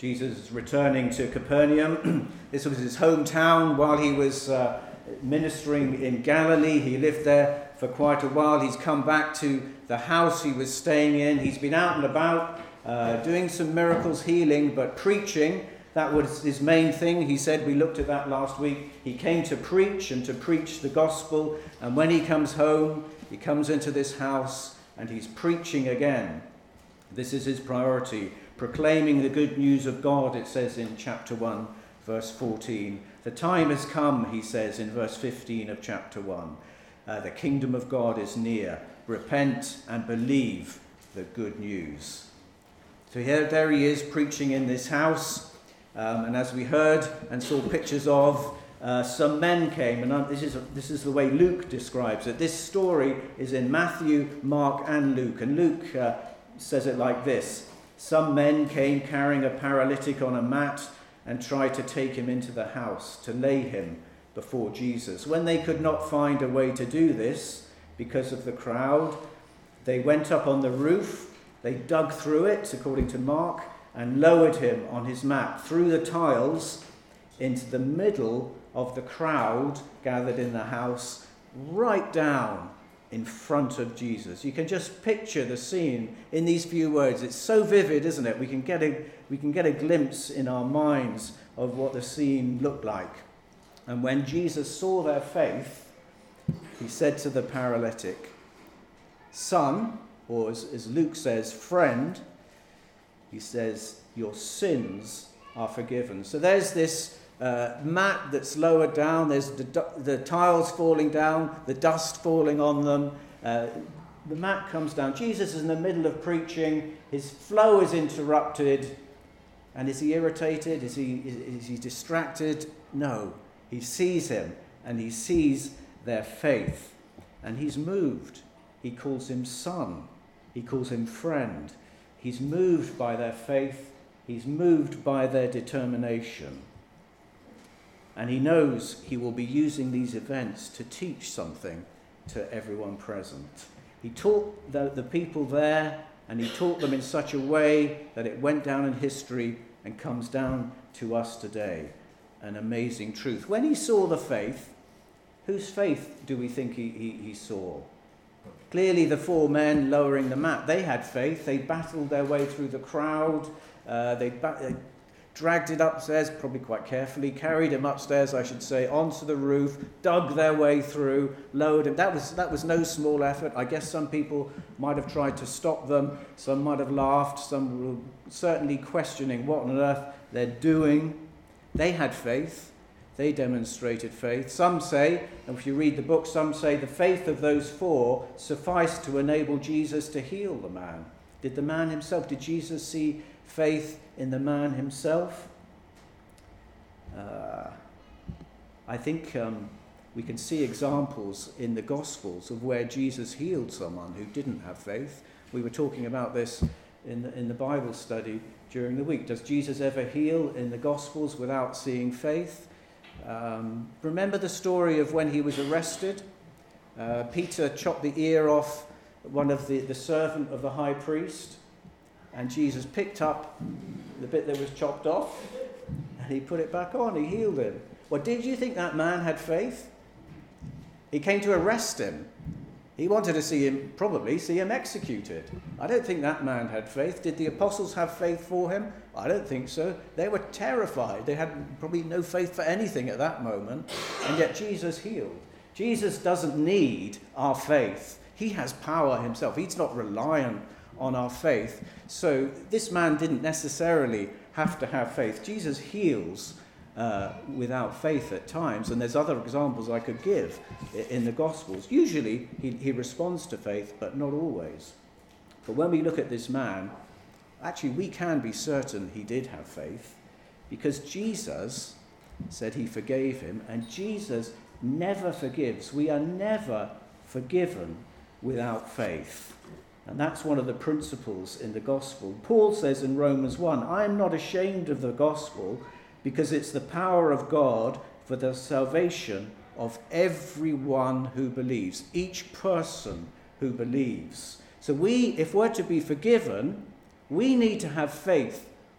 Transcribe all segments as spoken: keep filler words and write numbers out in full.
Jesus is returning to Capernaum. This was his hometown while he was uh, ministering in Galilee. He lived there for quite a while. He's come back to the house he was staying in. He's been out and about uh, doing some miracles, healing, but preaching. That was his main thing. He said, we looked at that last week. He came to preach and to preach the gospel. And when he comes home, he comes into this house and he's preaching again. This is his priority. Proclaiming the good news of God, it says in chapter one, verse fourteen. The time has come, he says in verse fifteen of chapter one. Uh, the kingdom of God is near. Repent and believe the good news. So here, there he is preaching in this house. Um, and as we heard and saw pictures of, uh, some men came. And this is, this is the way Luke describes it. This story is in Matthew, Mark and Luke. And Luke uh, says it like this. Some men came carrying a paralytic on a mat and tried to take him into the house to lay him before Jesus. When they could not find a way to do this because of the crowd, they went up on the roof, they dug through it, according to Mark, and lowered him on his mat through the tiles into the middle of the crowd gathered in the house, right down in front of Jesus. You can just picture the scene in these few words. It's so vivid, isn't it? We can get a we can get a glimpse in our minds of what the scene looked like. And when Jesus saw their faith, he said to the paralytic, "Son," or as, as Luke says, "friend," he says, "your sins are forgiven." So there's this Uh, mat that's lowered down, there's the, the tiles falling down, the dust falling on them. Uh, the mat comes down. Jesus is in the middle of preaching. His flow is interrupted. And is he irritated? Is he, is, is he distracted? No. He sees him and he sees their faith. And he's moved. He calls him son. He calls him friend. He's moved by their faith. He's moved by their determination. And he knows he will be using these events to teach something to everyone present. He taught the, the people there, and he taught them in such a way that it went down in history and comes down to us today. An amazing truth. When he saw the faith, whose faith do we think he, he, he saw? Clearly the four men lowering the mat, they had faith. They battled their way through the crowd. Uh, they, ba- they dragged it upstairs, probably quite carefully, carried him upstairs, I should say, onto the roof, dug their way through, lowered him. That was, that was no small effort. I guess some people might have tried to stop them. Some might have laughed. Some were certainly questioning what on earth they're doing. They had faith. They demonstrated faith. Some say, and if you read the book, some say the faith of those four sufficed to enable Jesus to heal the man. Did the man himself, did Jesus see faith in the man himself? Uh, I think um, we can see examples in the Gospels of where Jesus healed someone who didn't have faith. We were talking about this in the, in the Bible study during the week. Does Jesus ever heal in the Gospels without seeing faith? Um, remember the story of when he was arrested? Uh, Peter chopped the ear off one of the, the servant of the high priest, and Jesus picked up the bit that was chopped off and he put it back on. He healed him. Well, did you think that man had faith? He came to arrest him. He wanted to see him, probably see him executed. I don't think that man had faith. Did the apostles have faith for him? I don't think so. They were terrified. They had probably no faith for anything at that moment. And yet Jesus healed. Jesus doesn't need our faith. He has power himself. He's not reliant on our faith. So this man didn't necessarily have to have faith. Jesus heals uh, without faith at times, and there's other examples I could give in the Gospels. Usually he, he responds to faith, but not always. But when we look at this man, actually we can be certain he did have faith, because Jesus said he forgave him, and Jesus never forgives. We are never forgiven without faith. And that's one of the principles in the gospel. Paul says in Romans one, I am not ashamed of the gospel because it's the power of God for the salvation of everyone who believes, each person who believes. So we, if we're to be forgiven, we need to have faith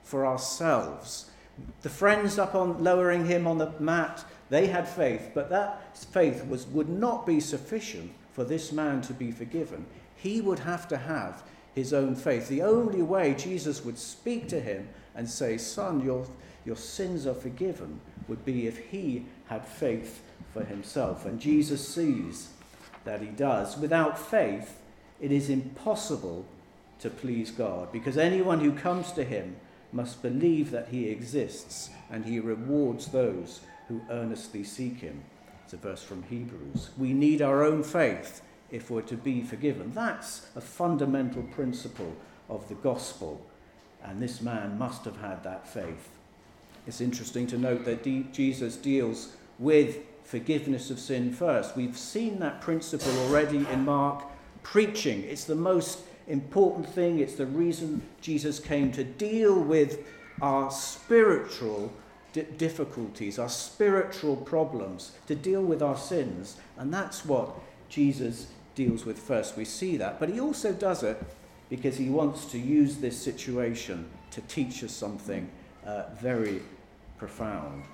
for ourselves. The friends up on lowering him on the mat, they had faith, but that faith was would not be sufficient for this man to be forgiven. He would have to have his own faith. The only way Jesus would speak to him and say, son, your, your sins are forgiven, would be if he had faith for himself. And Jesus sees that he does. Without faith, it is impossible to please God, because anyone who comes to him must believe that he exists, and he rewards those who earnestly seek him. It's a verse from Hebrews. We need our own faith if we're to be forgiven. That's a fundamental principle of the gospel, and this man must have had that faith. It's interesting to note that D- Jesus deals with forgiveness of sin first. We've seen that principle already in Mark. Preaching, it's the most important thing. It's the reason Jesus came, to deal with our spiritual d- difficulties, our spiritual problems, to deal with our sins. And that's what Jesus deals with first. We see that. But he also does it because he wants to use this situation to teach us something uh, very profound.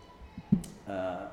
Uh,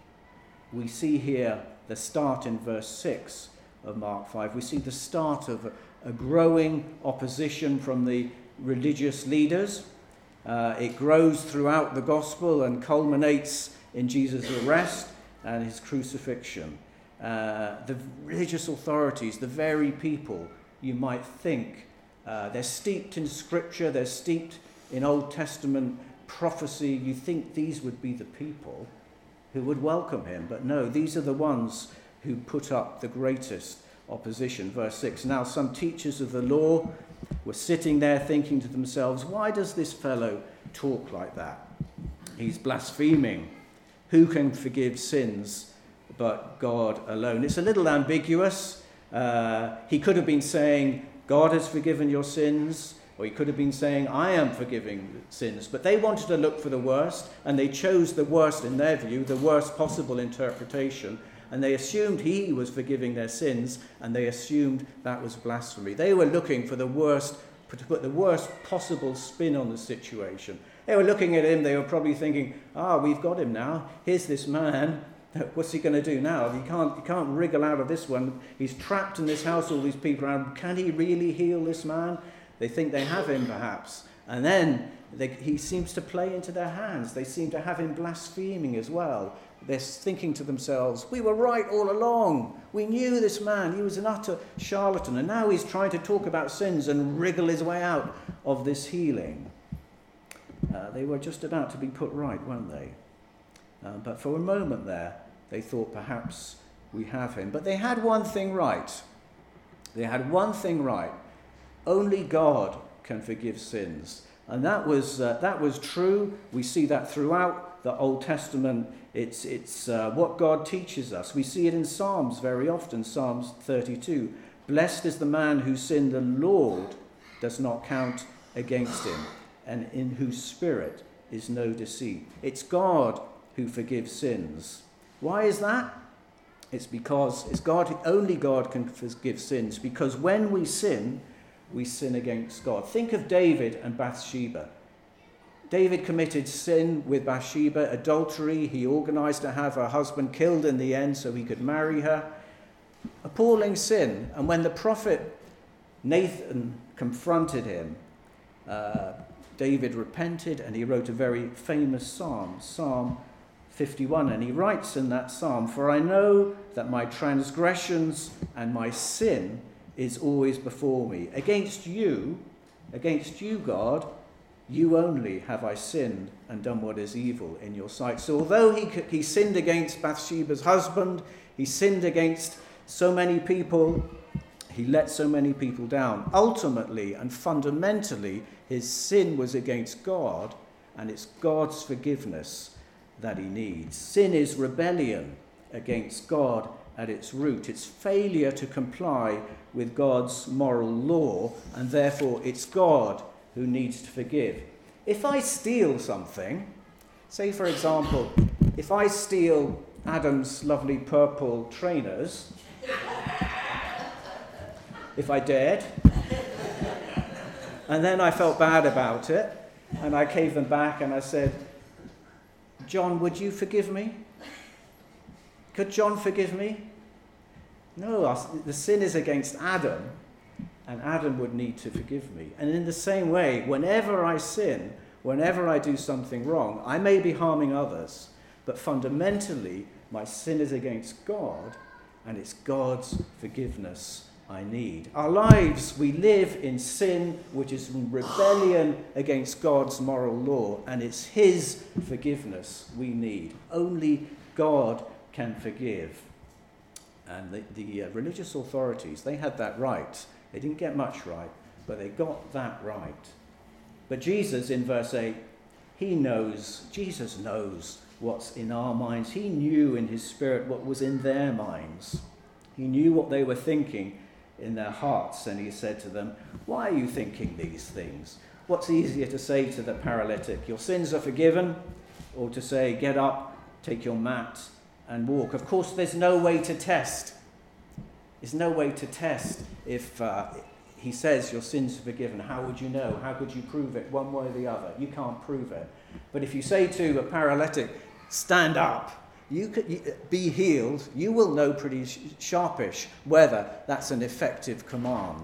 we see here the start in verse six of Mark five. We see the start of a, a growing opposition from the religious leaders. Uh, it grows throughout the gospel and culminates in Jesus' arrest and his crucifixion. Uh, the religious authorities, the very people you might think, uh, they're steeped in scripture, they're steeped in Old Testament prophecy. You think these would be the people who would welcome him, but no, these are the ones who put up the greatest opposition. Verse six, now some teachers of the law were sitting there thinking to themselves, why does this fellow talk like that? He's blaspheming. Who can forgive sins but God alone? It's a little ambiguous. Uh, he could have been saying, God has forgiven your sins, or he could have been saying, I am forgiving sins. But they wanted to look for the worst, and they chose the worst in their view, the worst possible interpretation. And they assumed he was forgiving their sins, and they assumed that was blasphemy. They were looking for the worst, to put the worst possible spin on the situation. They were looking at him, they were probably thinking, ah, we've got him now. Here's this man. What's he going to do now? He can't, he can't wriggle out of this one. He's trapped in this house, all these people around. Can he really heal this man? They think they have him, perhaps. And then they, he seems to play into their hands. They seem to have him blaspheming as well. They're thinking to themselves, we were right all along. We knew this man. He was an utter charlatan. And now he's trying to talk about sins and wriggle his way out of this healing. Uh, they were just about to be put right, weren't they? Uh, but for a moment there, they thought perhaps we have him. But they had one thing right. They had one thing right. Only God can forgive sins. And that was uh, that was true. We see that throughout the Old Testament. It's, it's uh, what God teaches us. We see it in Psalms very often, Psalms thirty-two. Blessed is the man whose sin the Lord does not count against him, and in whose spirit is no deceit. It's God who forgives sins. Why is that? It's because it's God, only God can forgive sins, because when we sin, we sin against God. Think of David and Bathsheba. David committed sin with Bathsheba, adultery. He organized to have her husband killed in the end so he could marry her. Appalling sin. And when the prophet Nathan confronted him, uh, David repented and he wrote a very famous psalm, Psalm fifty-one. And he writes in that psalm, for I know that my transgressions and my sin is always before me. Against you, against you, God, you only have I sinned and done what is evil in your sight. So although he, he sinned against Bathsheba's husband, he sinned against so many people, he let so many people down. Ultimately and fundamentally, his sin was against God, and it's God's forgiveness that he needs. Sin is rebellion against God at its root. It's failure to comply with God's moral law, and therefore it's God who needs to forgive. If I steal something, say for example, if I steal Adam's lovely purple trainers, if I dared, and then I felt bad about it, And I gave them back and I said, John, would you forgive me? Could John forgive me? No, the sin is against Adam, and Adam would need to forgive me. And in the same way, whenever I sin, whenever I do something wrong, I may be harming others, but fundamentally, my sin is against God, and it's God's forgiveness I need. Our lives, we live in sin, which is in rebellion against God's moral law, and it's his forgiveness we need. Only God can forgive. And the, the uh, religious authorities, they had that right. They didn't get much right, but they got that right. But Jesus, in verse eight, he knows, Jesus knows what's in our minds. He knew in his spirit what was in their minds. He knew what they were thinking in their hearts, and he said to them, why are you thinking these things? What's easier to say to the paralytic, your sins are forgiven, or to say, get up, take your mat, and walk? Of course, there's no way to test. There's no way to test if uh, he says your sins are forgiven. How would you know? How could you prove it one way or the other? You can't prove it. But if you say to a paralytic, stand up, you could be healed, you will know pretty sharpish whether that's an effective command.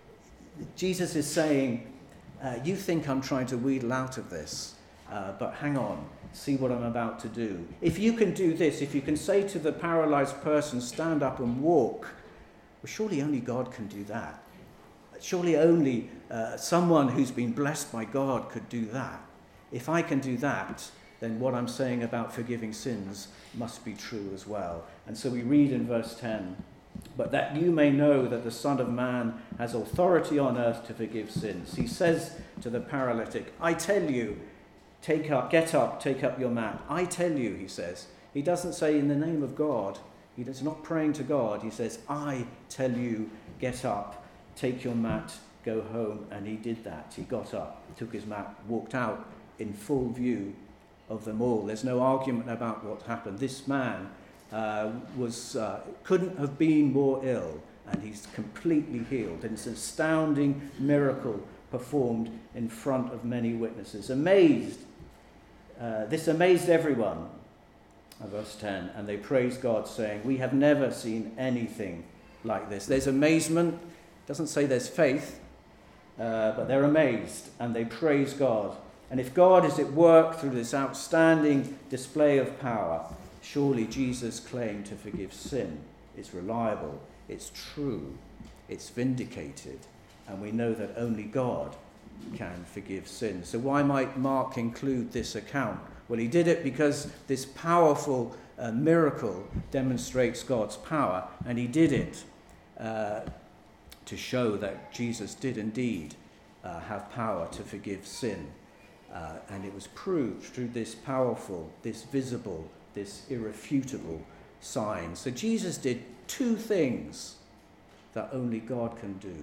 Jesus is saying, uh, you think I'm trying to wheedle out of this, uh, but hang on, see what I'm about to do. If you can do this, if you can say to the paralyzed person, stand up and walk, well, surely only God can do that. Surely only uh, someone who's been blessed by God could do that. If I can do that, then what I'm saying about forgiving sins must be true as well. And so we read in verse ten, but that you may know that the Son of Man has authority on earth to forgive sins. He says to the paralytic, I tell you, take up, get up, take up your mat. I tell you, he says. He doesn't say in the name of God. He's not praying to God. He says, I tell you, get up, take your mat, go home. And he did that. He got up, took his mat, walked out in full view of them all. There's no argument about what happened. This man uh, was uh, couldn't have been more ill, and he's completely healed. And it's an astounding miracle performed in front of many witnesses. Amazed. Uh, this amazed everyone. Verse ten, and they praised God, saying, we have never seen anything like this. There's amazement. It doesn't say there's faith, uh, but they're amazed, and they praise God. And if God is at work through this outstanding display of power, surely Jesus' claim to forgive sin is reliable, it's true, it's vindicated, and we know that only God can forgive sin. So why might Mark include this account? Well, he did it because this powerful uh, miracle demonstrates God's power, and he did it uh, to show that Jesus did indeed uh, have power to forgive sin. Uh, and it was proved through this powerful, this visible, this irrefutable sign. So Jesus did two things that only God can do.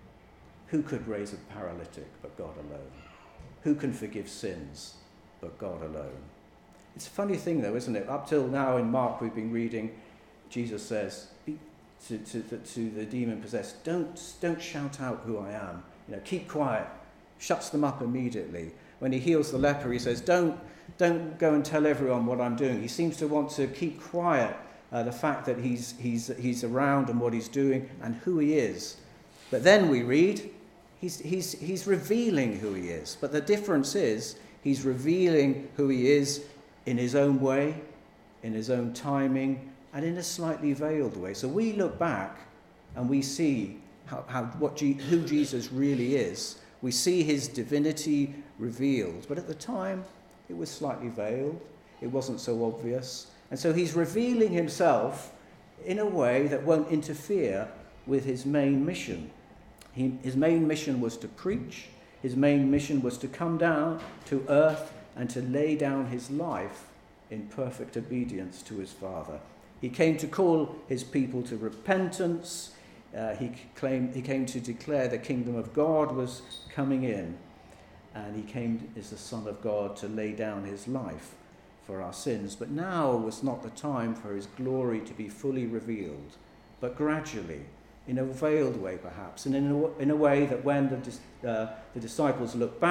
Who could raise a paralytic but God alone? Who can forgive sins but God alone? It's a funny thing though, isn't it? Up till now in Mark we've been reading, Jesus says to, to, to the demon-possessed, don't, don't shout out who I am. You know, keep quiet. Shuts them up immediately. When he heals the leper, he says, don't, don't go and tell everyone what I'm doing. He seems to want to keep quiet uh, the fact that he's, he's, he's around and what he's doing and who he is. But then we read, he's, he's, he's revealing who he is. But the difference is, he's revealing who he is in his own way, in his own timing, and in a slightly veiled way. So we look back and we see how, how, what G, who Jesus really is. We see his divinity revealed, but at the time it was slightly veiled. It wasn't so obvious. And so he's revealing himself in a way that won't interfere with his main mission. He, his main mission was to preach. His main mission was to come down to earth and to lay down his life in perfect obedience to his Father. He came to call his people to repentance. Uh, he claimed he came to declare the kingdom of God was coming in, and he came as the Son of God to lay down his life for our sins. But now was not the time for his glory to be fully revealed, but gradually, in a veiled way perhaps, and in a, in a way that when the, uh, the disciples look back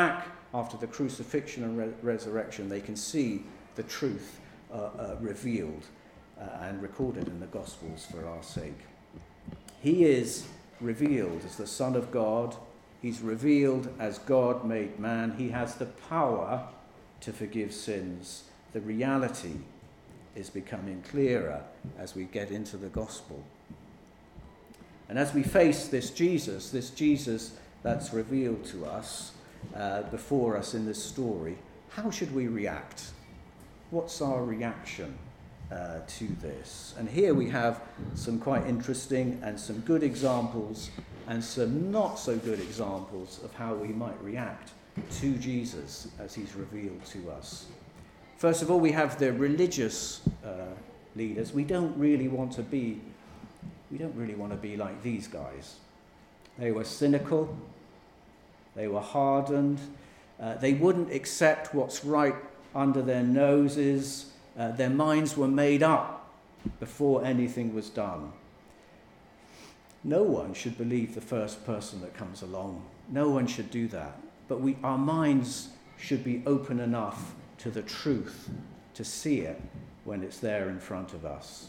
after the crucifixion and re- resurrection, they can see the truth uh, uh, revealed uh, and recorded in the Gospels for our sake. He is revealed as the Son of God. He's revealed as God made man. He has the power to forgive sins. The reality is becoming clearer as we get into the Gospel. And as we face this Jesus, this Jesus that's revealed to us, uh, before us in this story, how should we react? What's our reaction uh, to this? And here we have some quite interesting and some good examples and some not so good examples of how we might react to Jesus as he's revealed to us. First of all, we have the religious uh, leaders. We don't really want to be, we don't really want to be like these guys. They were cynical. They were hardened. Uh, they wouldn't accept what's right under their noses. Uh, their minds were made up before anything was done. No one should believe the first person that comes along. No one should do that. But we, our minds should be open enough to the truth to see it when it's there in front of us.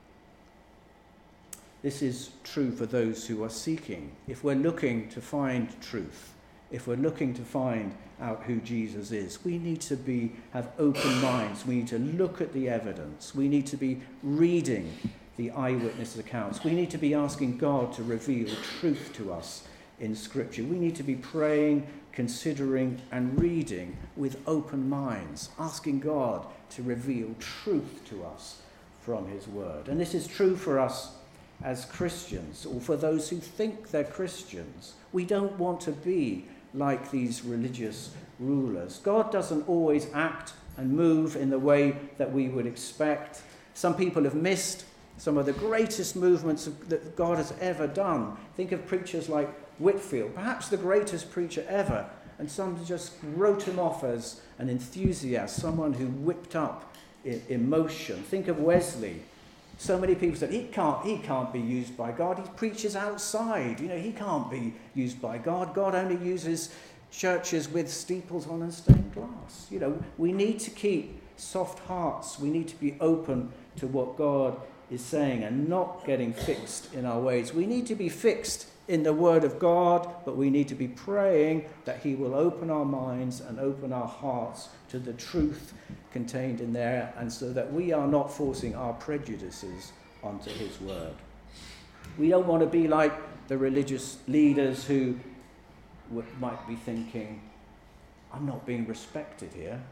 This is true for those who are seeking. If we're looking to find truth, if we're looking to find out who Jesus is, we need to be have open minds. We need to look at the evidence. We need to be reading the eyewitness accounts. We need to be asking God to reveal truth to us in Scripture. We need to be praying, considering, and reading with open minds, asking God to reveal truth to us from his word. And this is true for us as Christians, or for those who think they're Christians. We don't want to be like these religious rulers. God doesn't always act and move in the way that we would expect. Some people have missed some of the greatest movements that God has ever done. Think of preachers like Whitfield, perhaps the greatest preacher ever, and some just wrote him off as an enthusiast, someone who whipped up emotion. Think of Wesley. So many people said, he can't, he can't be used by God. He preaches outside. You know, he can't be used by God. God only uses churches with steeples on and stained glass. You know, we need to keep soft hearts. We need to be open to what God is saying and not getting fixed in our ways. We need to be fixed in the Word of God, but we need to be praying that he will open our minds and open our hearts to the truth contained in there, and so that we are not forcing our prejudices onto his word. We don't want to be like the religious leaders who w- might be thinking, I'm not being respected here.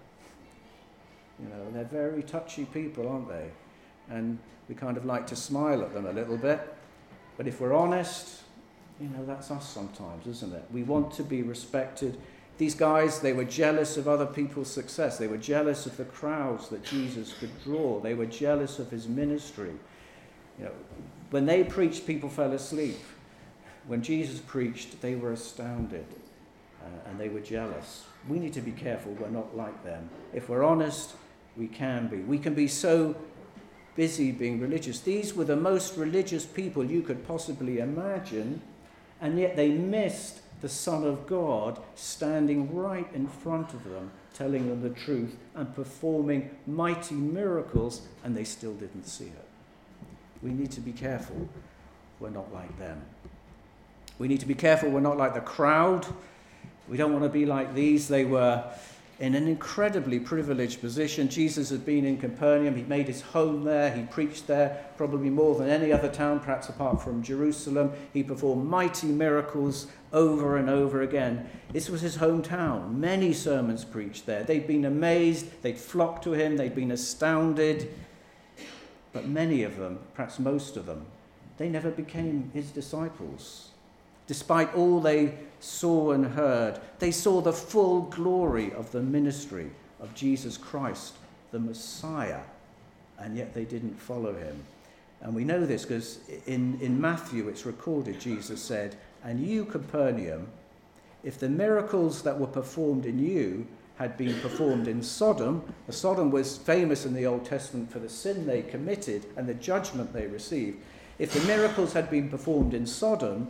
You know, they're very touchy people, aren't they? And we kind of like to smile at them a little bit. But if we're honest, you know, that's us sometimes, isn't it? We want to be respected. These guys, they were jealous of other people's success. They were jealous of the crowds that Jesus could draw. They were jealous of his ministry. You know, when they preached, people fell asleep. When Jesus preached, they were astounded, uh, and they were jealous. We need to be careful we're not like them. If we're honest, we can be. We can be so busy being religious. These were the most religious people you could possibly imagine, and yet they missed the Son of God standing right in front of them, telling them the truth and performing mighty miracles, and they still didn't see it. We need to be careful we're not like them. We need to be careful we're not like the crowd. We don't want to be like these. They were in an incredibly privileged position. Jesus had been in Capernaum. He made his home there. He preached there probably more than any other town, perhaps apart from Jerusalem. He performed mighty miracles over and over again. This was his hometown. Many sermons preached there. They'd been amazed. They'd flocked to him. They'd been astounded. But many of them, perhaps most of them, they never became his disciples. Despite all they saw and heard, they saw the full glory of the ministry of Jesus Christ, the Messiah, and yet they didn't follow him. And we know this because in, in Matthew it's recorded, Jesus said, "And you, Capernaum, if the miracles that were performed in you had been performed in Sodom," Sodom was famous in the Old Testament for the sin they committed and the judgment they received. "If the miracles had been performed in Sodom,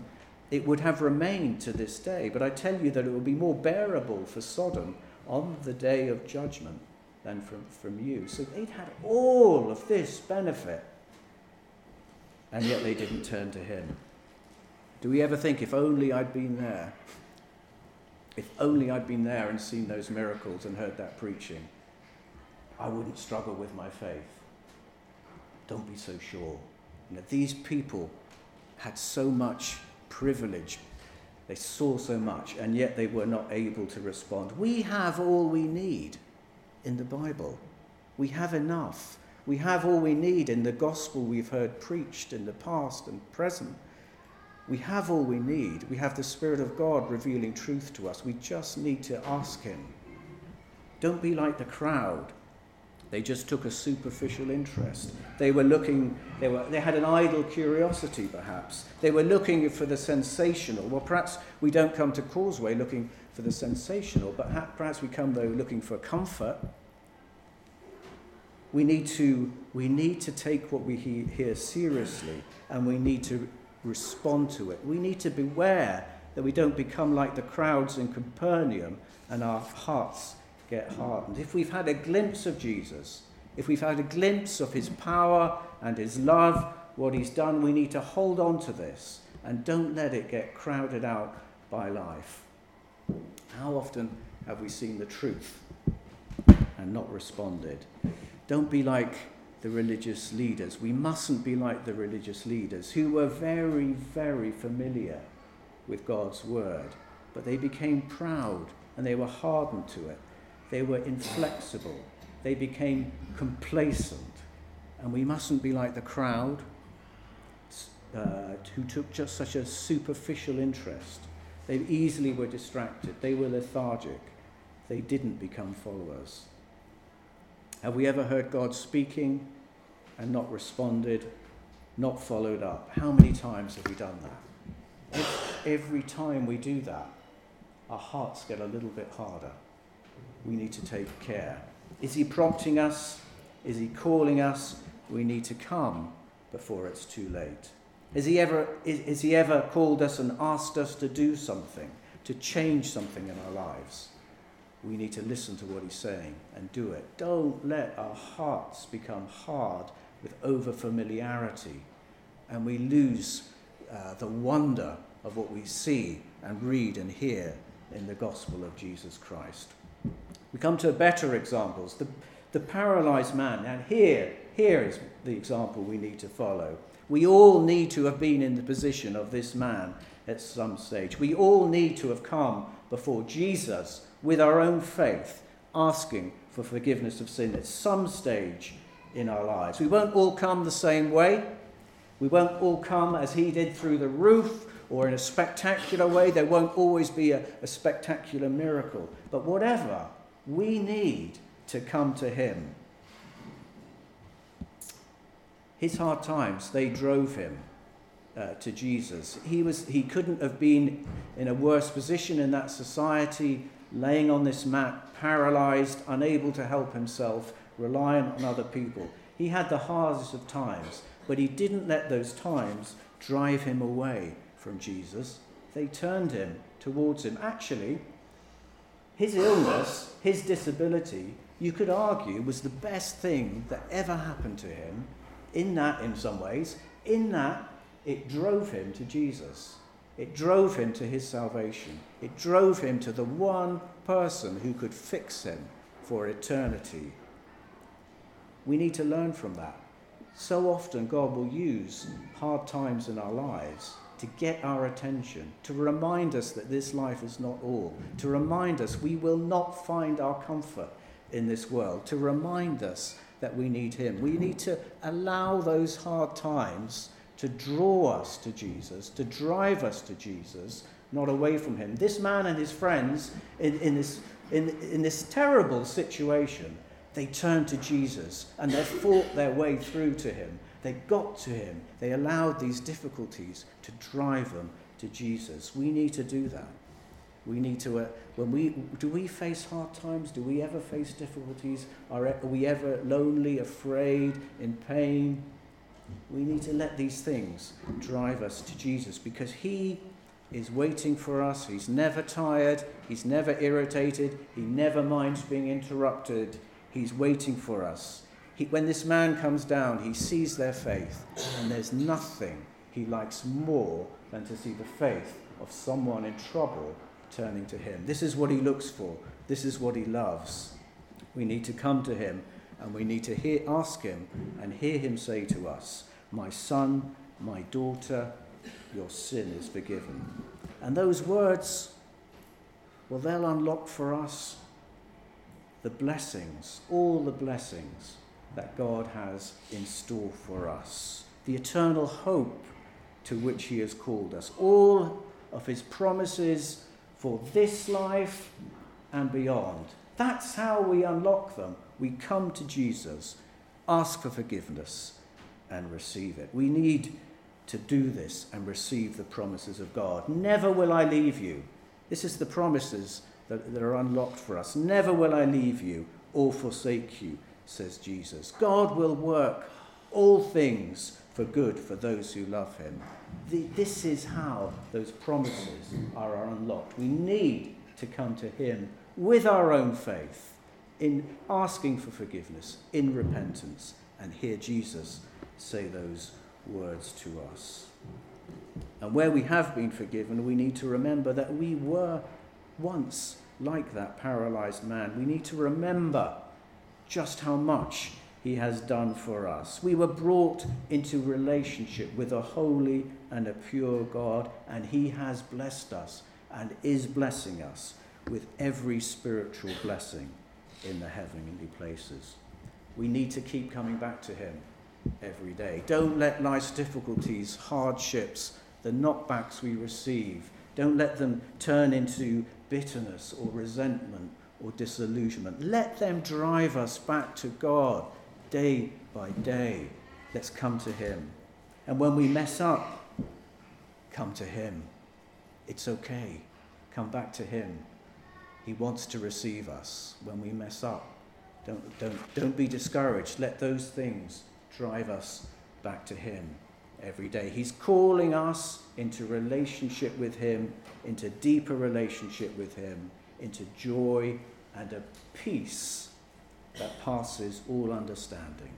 it would have remained to this day. But I tell you that it will be more bearable for Sodom on the day of judgment than from, from you. So they'd had all of this benefit, and yet they didn't turn to him. Do we ever think, if only I'd been there, if only I'd been there and seen those miracles and heard that preaching, I wouldn't struggle with my faith? Don't be so sure. You know, these people had so much privilege. They saw so much, and yet they were not able to respond. We have all we need in the Bible. We have enough. We have all we need in the gospel we've heard preached in the past and present. We have all we need. We have the Spirit of God revealing truth to us. We just need to ask him. Don't be like the crowd. They just took a superficial interest. They were looking, they were they had an idle curiosity perhaps. They were looking for the sensational. Well, perhaps we don't come to Causeway looking for the sensational, but ha- perhaps we come though looking for comfort. We need to we need to take what we he- hear seriously, and we need to respond to it. We need to beware that we don't become like the crowds in Capernaum and our hearts get hardened. If we've had a glimpse of Jesus, if we've had a glimpse of his power and his love, what he's done, we need to hold on to this and don't let it get crowded out by life. How often have we seen the truth and not responded? Don't be like the religious leaders. We mustn't be like the religious leaders who were very, very familiar with God's word, but they became proud and they were hardened to it. They were inflexible. They became complacent. And we mustn't be like the crowd uh, who took just such a superficial interest. They easily were distracted. They were lethargic. They didn't become followers. Have we ever heard God speaking and not responded, not followed up? How many times have we done that? Every time we do that, our hearts get a little bit harder. We need to take care. Is he prompting us? Is he calling us? We need to come before it's too late. Has he ever, is, has he ever called us and asked us to do something, to change something in our lives? We need to listen to what he's saying and do it. Don't let our hearts become hard with over-familiarity, and we lose uh, the wonder of what we see and read and hear in the gospel of Jesus Christ. We come to better examples. The, the paralyzed man, and here, here is the example we need to follow. We all need to have been in the position of this man at some stage. We all need to have come before Jesus with our own faith, asking for forgiveness of sin at some stage in our lives. We won't all come the same way. We won't all come as he did through the roof or in a spectacular way. There won't always be a, a spectacular miracle. But whatever, we need to come to him. His hard times, they drove him uh, to Jesus. He was he couldn't have been in a worse position in that society, laying on this mat, paralyzed, unable to help himself, reliant on other people. He had the hardest of times, but he didn't let those times drive him away from Jesus. They turned him towards him. Actually, his illness, his disability, you could argue was the best thing that ever happened to him, in that, in some ways, in that it drove him to Jesus. It drove him to his salvation. It drove him to the one person who could fix him for eternity. We need to learn from that. So often God will use hard times in our lives to get our attention, to remind us that this life is not all, to remind us we will not find our comfort in this world, to remind us that we need him. We need to allow those hard times to draw us to Jesus, to drive us to Jesus, not away from him. This man and his friends in, in, this, in, in this terrible situation, they turned to Jesus and they fought their way through to him. They got to him. They allowed these difficulties to drive them to Jesus. We need to do that. We need to, uh, when we, do we face hard times? Do we ever face difficulties? Are, are we ever lonely, afraid, in pain? We need to let these things drive us to Jesus, because he is waiting for us. He's never tired. He's never irritated. He never minds being interrupted. He's waiting for us. He, when this man comes down, he sees their faith, and there's nothing he likes more than to see the faith of someone in trouble turning to him. This is what he looks for. This is what he loves. We need to come to him, and we need to hear, ask him and hear him say to us, "My son, my daughter, your sin is forgiven." And those words, well, they'll unlock for us the blessings, all the blessings that God has in store for us, the eternal hope to which he has called us, all of his promises for this life and beyond. That's how we unlock them. We come to Jesus, ask for forgiveness, and receive it. We need to do this and receive the promises of God. Never will I leave you. This is the promises that, that are unlocked for us. Never will I leave you or forsake you, says Jesus. God will work all things for good for those who love him. The, this is how those promises are unlocked. We need to come to him with our own faith, in asking for forgiveness, in repentance, and hear Jesus say those words to us. And where we have been forgiven, we need to remember that we were once like that paralyzed man. We need to remember just how much he has done for us. We were brought into relationship with a holy and a pure God, and he has blessed us and is blessing us with every spiritual blessing in the heavenly places. We need to keep coming back to him every day. Don't let life's difficulties, hardships, the knockbacks we receive, don't let them turn into bitterness or resentment or disillusionment. Let them drive us back to God day by day. Let's come to him. And when we mess up, come to him. It's okay. Come back to him. He wants to receive us when we mess up. Don't, don't, don't be discouraged. Let those things drive us back to him every day. He's calling us into relationship with him, into deeper relationship with him, into joy and a peace that passes all understanding.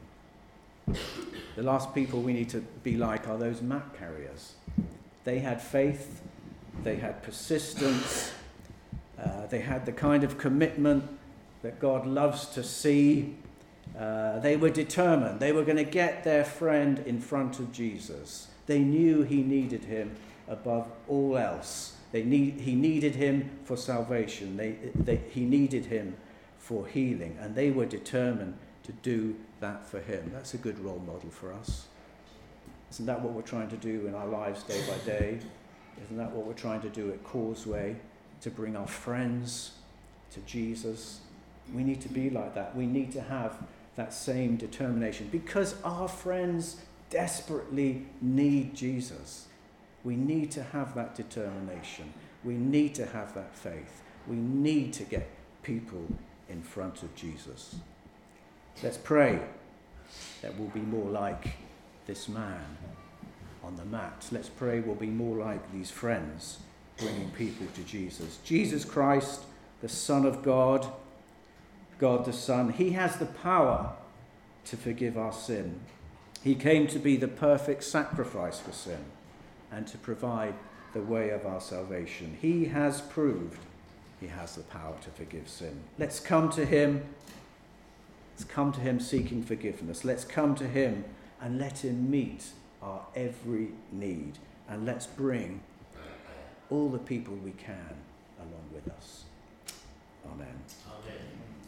The last people we need to be like are those map carriers. They had faith, they had persistence, uh, they had the kind of commitment that God loves to see. Uh, they were determined. They were going to get their friend in front of Jesus. They knew he needed him above all else. They need, he needed him for salvation. They, they, he needed him for healing. And they were determined to do that for him. That's a good role model for us. Isn't that what we're trying to do in our lives day by day? Isn't that what we're trying to do at Causeway? To bring our friends to Jesus? We need to be like that. We need to have that same determination because our friends desperately need Jesus. We need to have that determination. We need to have that faith. We need to get people in front of Jesus. Let's pray that we'll be more like this man on the mat. Let's pray we'll be more like these friends bringing people to Jesus. Jesus Christ, the Son of God, God the Son, he has the power to forgive our sin. He came to be the perfect sacrifice for sin and to provide the way of our salvation. He has proved he has the power to forgive sin. Let's come to him. Let's come to him seeking forgiveness. Let's come to him and let him meet our every need. And let's bring all the people we can along with us. Amen. Amen.